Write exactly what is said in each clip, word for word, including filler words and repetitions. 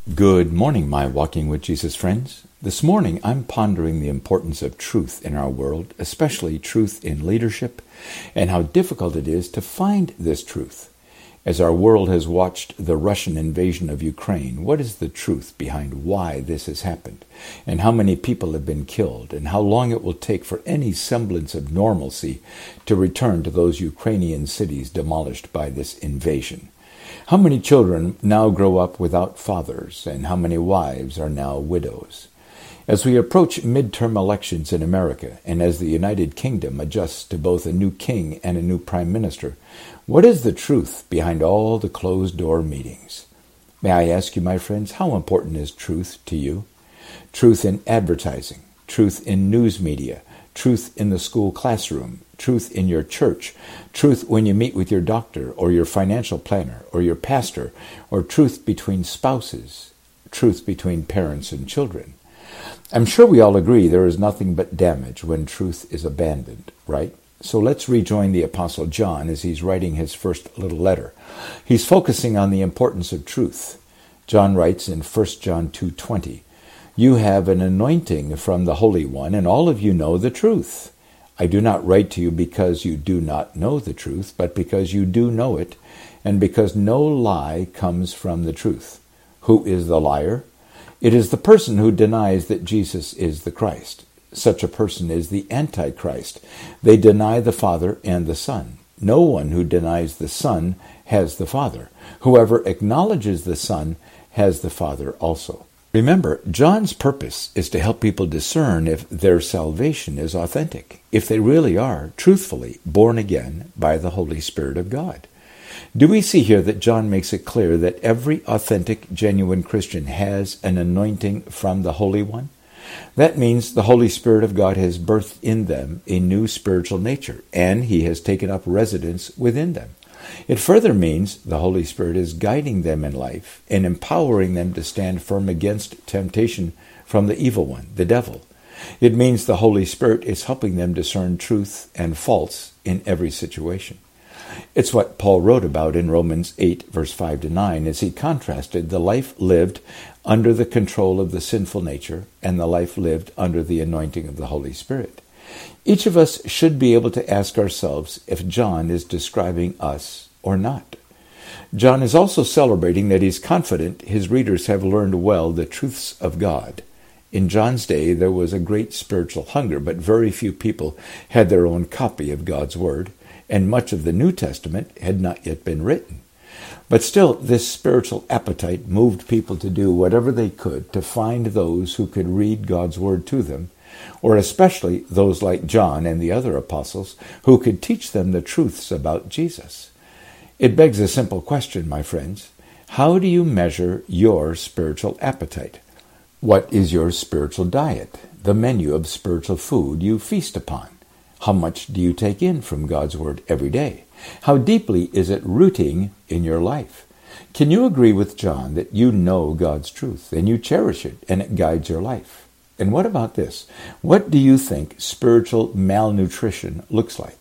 Good morning, my Walking with Jesus friends. This morning I'm pondering the importance of truth in our world, especially truth in leadership, and how difficult it is to find this truth. As our world has watched the Russian invasion of Ukraine, what is the truth behind why this has happened, and how many people have been killed, and how long it will take for any semblance of normalcy to return to those Ukrainian cities demolished by this invasion? How many children now grow up without fathers, and how many wives are now widows? As we approach midterm elections in America, and as the United Kingdom adjusts to both a new king and a new prime minister, what is the truth behind all the closed-door meetings? May I ask you, my friends, how important is truth to you? Truth in advertising, truth in news media, truth in the school classroom, truth in your church, truth when you meet with your doctor or your financial planner or your pastor, or truth between spouses, truth between parents and children. I'm sure we all agree there is nothing but damage when truth is abandoned, right? So let's rejoin the Apostle John as he's writing his first little letter. He's focusing on the importance of truth. John writes in First John two twenty, "You have an anointing from the Holy One, and all of you know the truth. I do not write to you because you do not know the truth, but because you do know it, and because no lie comes from the truth. Who is the liar? It is the person who denies that Jesus is the Christ. Such a person is the Antichrist. They deny the Father and the Son. No one who denies the Son has the Father. Whoever acknowledges the Son has the Father also." Remember, John's purpose is to help people discern if their salvation is authentic, if they really are, truthfully, born again by the Holy Spirit of God. Do we see here that John makes it clear that every authentic, genuine Christian has an anointing from the Holy One? That means the Holy Spirit of God has birthed in them a new spiritual nature, and he has taken up residence within them. It further means the Holy Spirit is guiding them in life and empowering them to stand firm against temptation from the evil one, the devil. It means the Holy Spirit is helping them discern truth and false in every situation. It's what Paul wrote about in Romans eight, verse five to nine, as he contrasted the life lived under the control of the sinful nature and the life lived under the anointing of the Holy Spirit. Each of us should be able to ask ourselves if John is describing us or not. John is also celebrating that he's confident his readers have learned well the truths of God. In John's day, there was a great spiritual hunger, but very few people had their own copy of God's Word, and much of the New Testament had not yet been written. But still, this spiritual appetite moved people to do whatever they could to find those who could read God's Word to them, or especially those like John and the other apostles who could teach them the truths about Jesus. It begs a simple question, my friends. How do you measure your spiritual appetite? What is your spiritual diet, the menu of spiritual food you feast upon? How much do you take in from God's Word every day? How deeply is it rooting in your life? Can you agree with John that you know God's truth and you cherish it and it guides your life? And what about this? What do you think spiritual malnutrition looks like?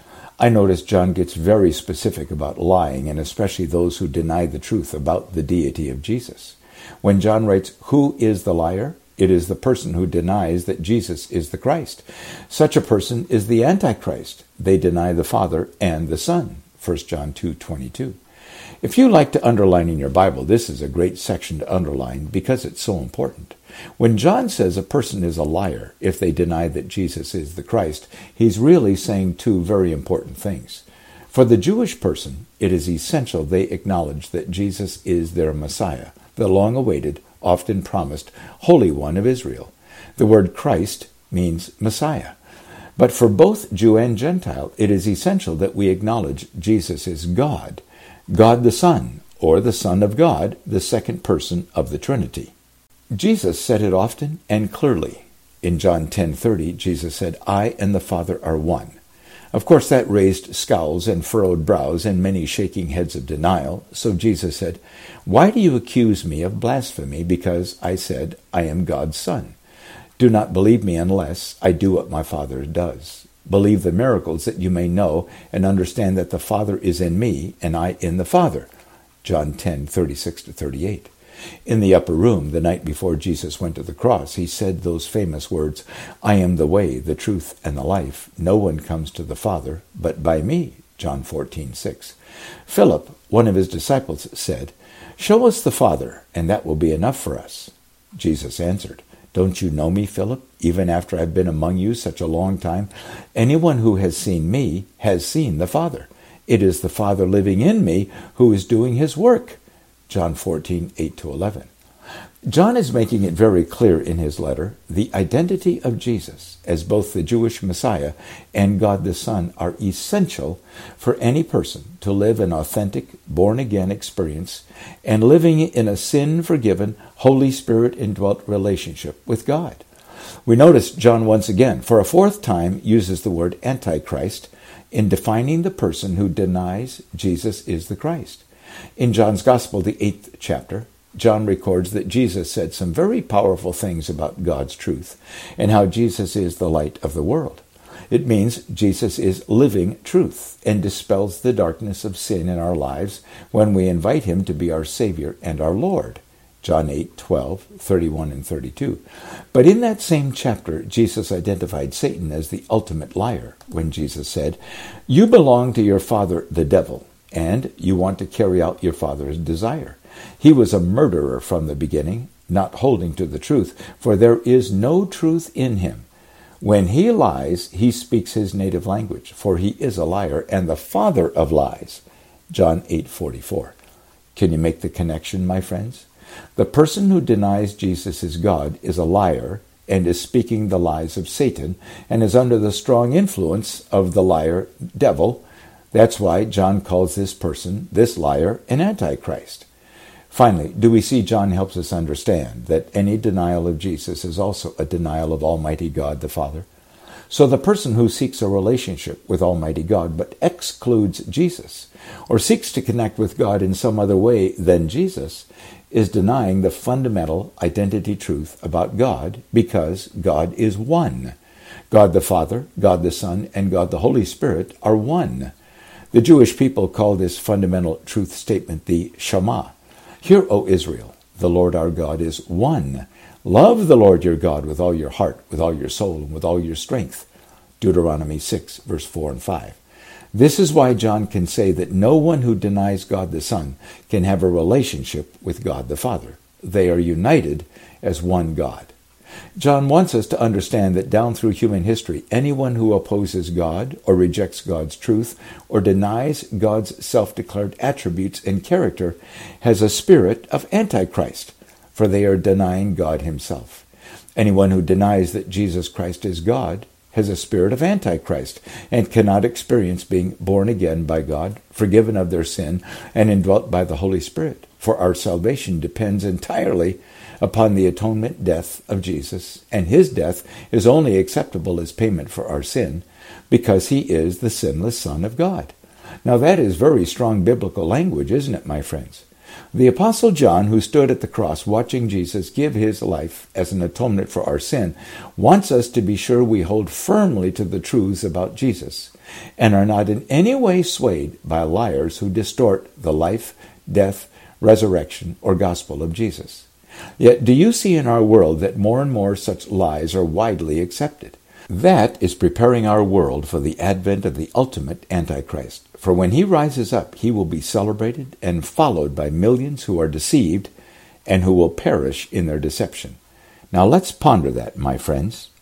I notice John gets very specific about lying, and especially those who deny the truth about the deity of Jesus. When John writes, "Who is the liar?" It is the person who denies that Jesus is the Christ. Such a person is the Antichrist. They deny the Father and the Son. First John two twenty-two. If you like to underline in your Bible, this is a great section to underline because it's so important. When John says a person is a liar if they deny that Jesus is the Christ, he's really saying two very important things. For the Jewish person, it is essential they acknowledge that Jesus is their Messiah, the long-awaited, often promised Holy One of Israel. The word Christ means Messiah. But for both Jew and Gentile, it is essential that we acknowledge Jesus is God, God the Son, or the Son of God, the second person of the Trinity. Jesus said it often and clearly. In John ten thirty, Jesus said, "I and the Father are one." Of course, that raised scowls and furrowed brows and many shaking heads of denial. So Jesus said, "Why do you accuse me of blasphemy because I said I am God's Son? Do not believe me unless I do what my Father does. Believe the miracles that you may know and understand that the Father is in me and I in the Father." John ten thirty-six to thirty-eight. In the upper room, the night before Jesus went to the cross, he said those famous words, "I am the way, the truth, and the life. No one comes to the Father but by me," John fourteen six. Philip, one of his disciples, said, "Show us the Father, and that will be enough for us." Jesus answered, "Don't you know me, Philip, even after I've been among you such a long time? Anyone who has seen me has seen the Father. It is the Father living in me who is doing his work." John fourteen eight to eleven. John is making it very clear in his letter, the identity of Jesus as both the Jewish Messiah and God the Son are essential for any person to live an authentic, born-again experience and living in a sin-forgiven, Holy Spirit-indwelt relationship with God. We notice John once again, for a fourth time, uses the word Antichrist in defining the person who denies Jesus is the Christ. In John's Gospel, the eighth chapter, John records that Jesus said some very powerful things about God's truth and how Jesus is the light of the world. It means Jesus is living truth and dispels the darkness of sin in our lives when we invite him to be our Savior and our Lord. John eight twelve, thirty-one, and thirty-two. But in that same chapter, Jesus identified Satan as the ultimate liar when Jesus said, "You belong to your father, the devil, and you want to carry out your father's desire. He was a murderer from the beginning, not holding to the truth, for there is no truth in him. When he lies, he speaks his native language, for he is a liar and the father of lies." John eight forty-four. Can you make the connection, my friends? The person who denies Jesus is God is a liar and is speaking the lies of Satan and is under the strong influence of the liar devil. That's why John calls this person, this liar, an antichrist. Finally, do we see John helps us understand that any denial of Jesus is also a denial of Almighty God the Father? So the person who seeks a relationship with Almighty God but excludes Jesus, or seeks to connect with God in some other way than Jesus, is denying the fundamental identity truth about God, because God is one. God the Father, God the Son, and God the Holy Spirit are one. The Jewish people call this fundamental truth statement the Shema. "Hear, O Israel, the Lord our God is one. Love the Lord your God with all your heart, with all your soul, and with all your strength." Deuteronomy six, verse four and five. This is why John can say that no one who denies God the Son can have a relationship with God the Father. They are united as one God. John wants us to understand that down through human history, anyone who opposes God or rejects God's truth or denies God's self-declared attributes and character has a spirit of Antichrist, for they are denying God himself. Anyone who denies that Jesus Christ is God has a spirit of Antichrist and cannot experience being born again by God, forgiven of their sin, and indwelt by the Holy Spirit. For our salvation depends entirely upon the atonement death of Jesus, and his death is only acceptable as payment for our sin because he is the sinless Son of God. Now that is very strong biblical language, isn't it, my friends? The Apostle John, who stood at the cross watching Jesus give his life as an atonement for our sin, wants us to be sure we hold firmly to the truths about Jesus and are not in any way swayed by liars who distort the life, death, resurrection, or gospel of Jesus. Yet do you see in our world that more and more such lies are widely accepted? That is preparing our world for the advent of the ultimate Antichrist. For when he rises up, he will be celebrated and followed by millions who are deceived and who will perish in their deception. Now let's ponder that, my friends.